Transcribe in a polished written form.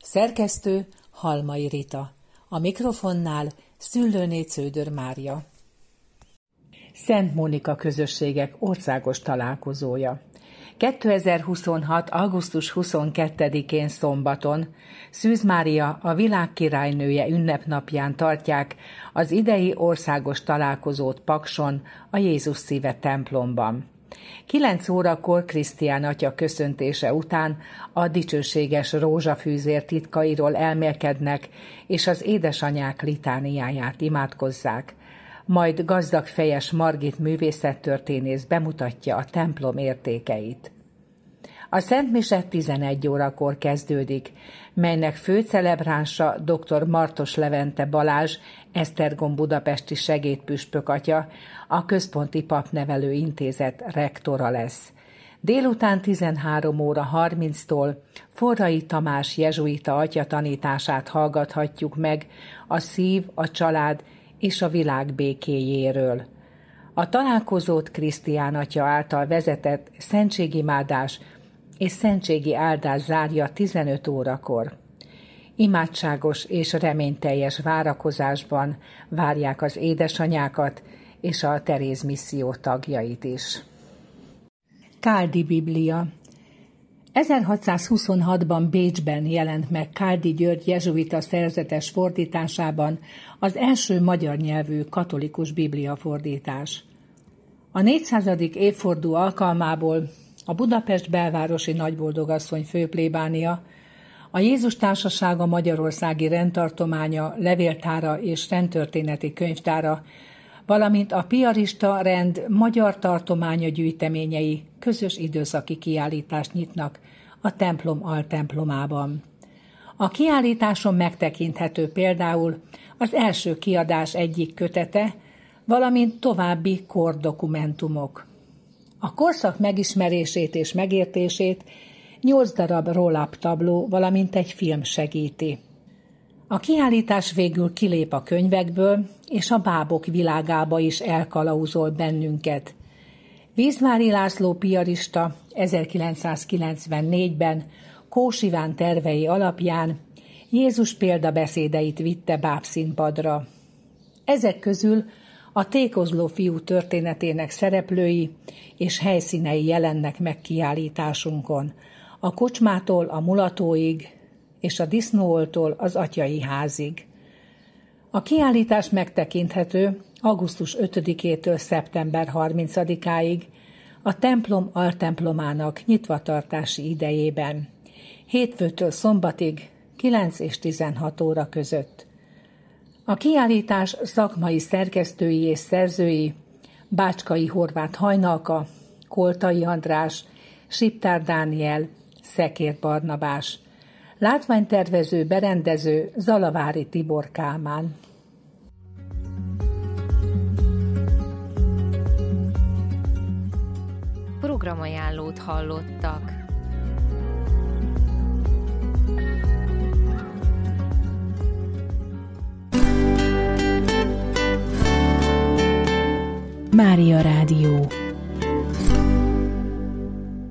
Szerkesztő Halmai Rita. A mikrofonnál Szüllőné Cződör Mária. Szent Mónika közösségek országos találkozója. 2026. augusztus 22-én szombaton Szűz Mária, a világ királynője ünnepnapján tartják az idei országos találkozót Pakson, a Jézus Szíve templomban. 9 órakor Krisztián atya köszöntése után a dicsőséges rózsafűzér titkairól elmélkednek, és az édesanyák litániáját imádkozzák. Majd gazdag fejes Margit művészettörténész bemutatja a templom értékeit. A szentmise 11 órakor kezdődik, melynek főcelebránsa dr. Martos Levente Balázs, Esztergom budapesti segédpüspök atya, a Központi Papnevelő Intézet rektora lesz. Délután 13 óra 30-tól Forrai Tamás jezsuita atya tanítását hallgathatjuk meg a szív, a család és a világ békéjéről. A találkozót Krisztián atya által vezetett szentségimádás és szentségi áldás zárja 15 órakor. Imádságos és reményteljes várakozásban várják az édesanyákat és a Teréz misszió tagjait is. Káldi Biblia. 1626-ban Bécsben jelent meg Káldi György jezsuita szerzetes fordításában az első magyar nyelvű katolikus bibliafordítás. A 400. évforduló alkalmából a Budapest belvárosi nagyboldogasszony főplébánia, a Jézus Társasága Magyarországi Rendtartománya, levéltára és rendtörténeti könyvtára, valamint a piarista rend magyar tartománya gyűjteményei közös időszaki kiállítást nyitnak a templom altemplomában. A kiállításon megtekinthető például az első kiadás egyik kötete, valamint további kordokumentumok. A korszak megismerését és megértését 8 darab roll-up tabló, valamint egy film segíti. A kiállítás végül kilép a könyvekből, és a bábok világába is elkalauzol bennünket. Vízvári László piarista 1994-ben Kós Iván tervei alapján Jézus példabeszédeit vitte bábszínpadra. Ezek közül a tékozló fiú történetének szereplői és helyszínei jelennek meg kiállításunkon, a kocsmától a mulatóig és a disznóoltól az atyai házig. A kiállítás megtekinthető augusztus 5-től szeptember 30-áig a templom altemplomának nyitvatartási idejében, hétfőtől szombatig 9 és 16 óra között. A kiállítás szakmai szerkesztői és szerzői Bácskai Horváth Hajnalka, Koltai András, Siptár Dániel, Szekér Barnabás, látványtervező, berendező Zalavári Tibor Kálmán. Programajánlót hallottak. Mária Rádió.